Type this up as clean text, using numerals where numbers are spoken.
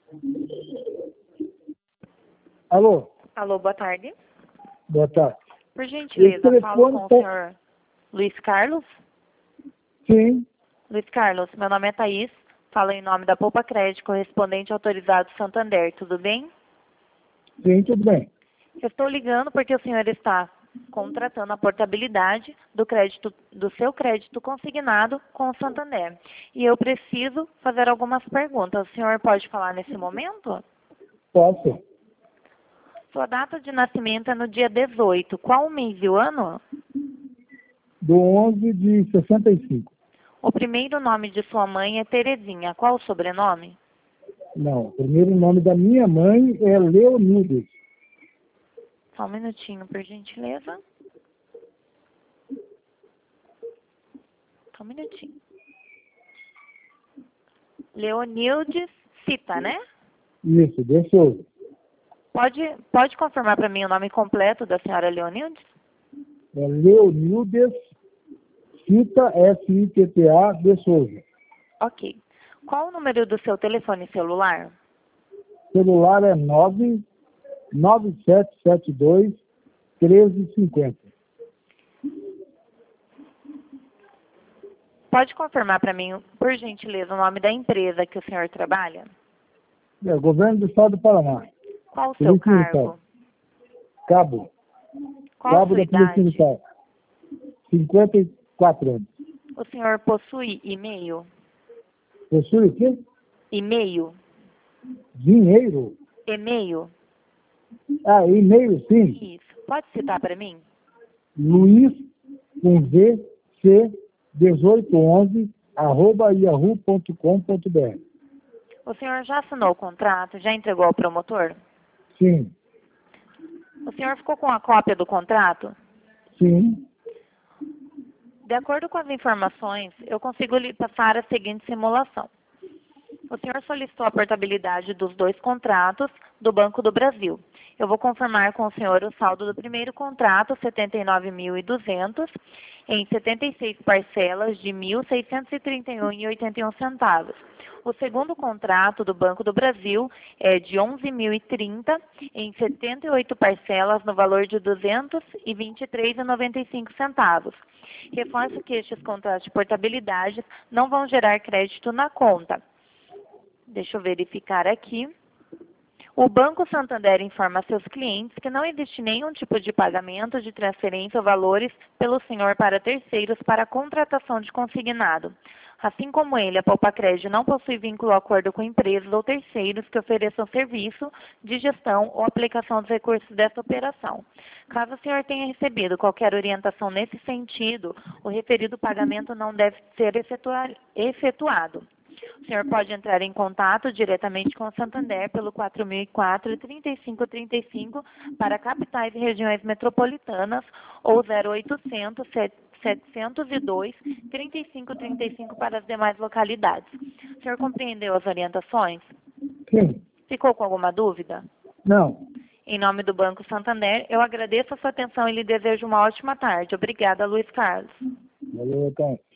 Alô? Alô, boa tarde. Boa tarde. Por gentileza, Esse falo com o telefone senhor Luiz Carlos. Sim, Luiz Carlos, meu nome é Thaís, falo em nome da Poupa Crédito, correspondente autorizado Santander, tudo bem? sim, tudo bem. Eu estou ligando porque o senhor está contratando a portabilidade do seu crédito consignado com o Santander. E eu preciso fazer algumas perguntas. O senhor pode falar nesse momento? Posso? Sua data de nascimento é no dia 18. Qual o mês e o ano? Do 11 de 65. O primeiro nome de sua mãe é Terezinha. Qual o sobrenome? Não, o primeiro nome da minha mãe é Leonides. Só um minutinho, por gentileza. Só um minutinho. Leonildes Cita, né? Isso, de Souza. Pode confirmar para mim o nome completo da senhora Leonildes? É Leonides Cita, S-I-T-T-A, de Souza. Ok. Qual o número do seu telefone celular? Celular é 99772-1350. Pode confirmar para mim, por gentileza, o nome da empresa que o senhor trabalha? É, Governo do Estado do Paraná. Qual o seu Polícia Militar. cargo? Cabo. Qual a Cabo sua da Polícia idade? Militar. 54 anos. O senhor possui e-mail? Possui o quê? E-mail? Dinheiro? E-mail? Ah, e-mail, sim. Isso. Pode citar para mim? Luiz, com Z, C, 1811, @yahoo.com.br. O senhor já assinou o contrato? Já entregou ao promotor? Sim, O senhor ficou com a cópia do contrato? sim, De acordo com as informações, eu consigo lhe passar a seguinte simulação. O senhor solicitou a portabilidade dos dois contratos do Banco do Brasil. Eu vou confirmar com o senhor o saldo do primeiro contrato, 79.200, em 76 parcelas de R$ 1.631,81. O segundo contrato do Banco do Brasil é de 11.030 em 78 parcelas no valor de R$ 223,95. Reforço que estes contratos de portabilidade não vão gerar crédito na conta. Deixa eu verificar aqui. O Banco Santander informa a seus clientes que não existe nenhum tipo de pagamento de transferência ou valores pelo senhor para terceiros para a contratação de consignado. Assim como ele, a Poupa Crédito não possui vínculo ou acordo com empresas ou terceiros que ofereçam serviço de gestão ou aplicação dos recursos desta operação. Caso o senhor tenha recebido qualquer orientação nesse sentido, o referido pagamento não deve ser efetuado. O senhor pode entrar em contato diretamente com o Santander pelo 4004-3535 para capitais e regiões metropolitanas ou 0800 702 3535 para as demais localidades. O senhor compreendeu as orientações? sim. Ficou com alguma dúvida? Não. Em nome do Banco Santander, eu agradeço a sua atenção e lhe desejo uma ótima tarde. Obrigada, Luiz Carlos. Valeu, então.